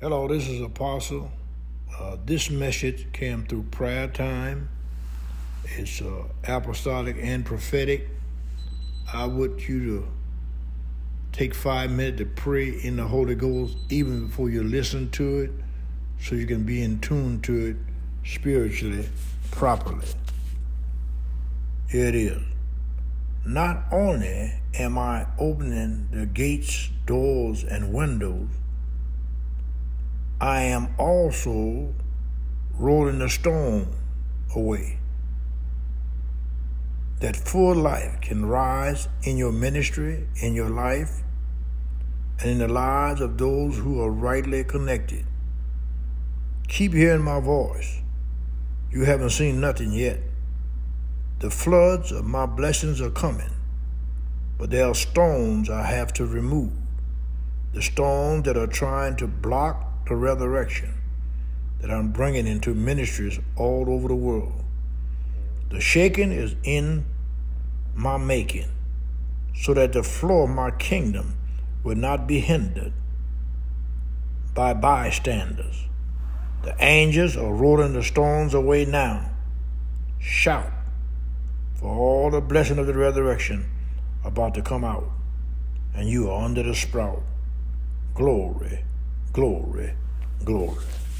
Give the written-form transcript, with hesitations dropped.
Hello, this is Apostle. This message came through prayer time. It's apostolic and prophetic. I want you to take 5 minutes to pray in the Holy Ghost even before you listen to it, so you can be in tune to it spiritually properly. Here it is. Not only am I opening the gates, doors, and windows, I am also rolling the storm away. That full life can rise in your ministry, in your life, and in the lives of those who are rightly connected. Keep hearing my voice. You haven't seen nothing yet. The floods of my blessings are coming, but there are stones I have to remove. The stones that are trying to block the resurrection that I'm bringing into ministries all over the world. The shaking is in my making, so that the flow of my kingdom will not be hindered by bystanders. The angels are rolling the stones away now. Shout, for all the blessing of the resurrection about to come out, and you are under the sprout. Glory, glory, glory.